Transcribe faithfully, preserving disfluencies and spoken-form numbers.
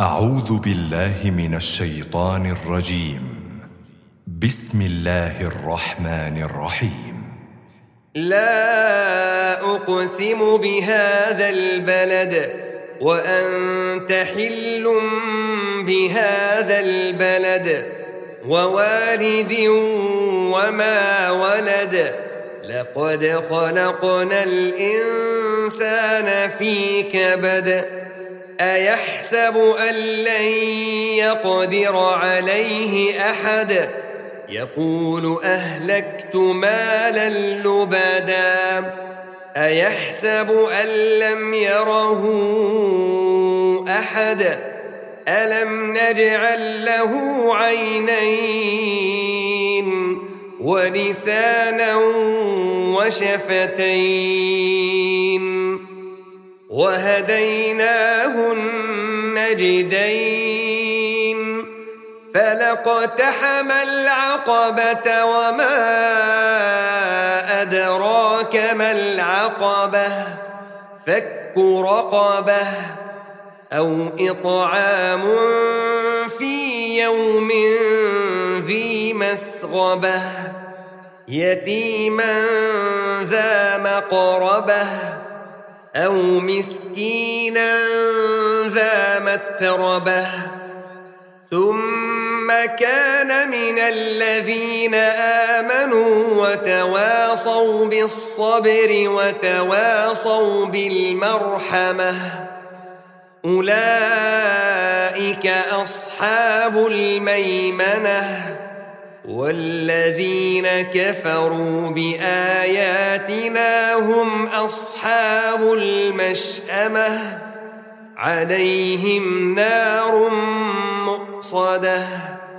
أعوذ بالله من الشيطان الرجيم. بسم الله الرحمن الرحيم. لا أقسم بهذا البلد وأنت حل بهذا البلد ووالد وما ولد لقد خلقنا الإنسان في كبد أيحسب أن لن يقدر عليه أحد يقول أهلكت مالا لبدا أيحسب أن لم يره أحد ألم نجعل له عينين ولسانا وشفتين وهديناه النجدين فلاقتحم العقبة وما أدراك ما العقبة فك رقبة أو إطعام في يوم ذي مسغبة يتيما ذا مقربة أو مسكينا ذا متربة ثم كان من الذين آمنوا وتواصوا بالصبر وتواصوا بالمرحمة أولئك أصحاب الميمنة والذين كفروا بآياتنا هم أصحاب المشأمة عليهم نار مؤصدة.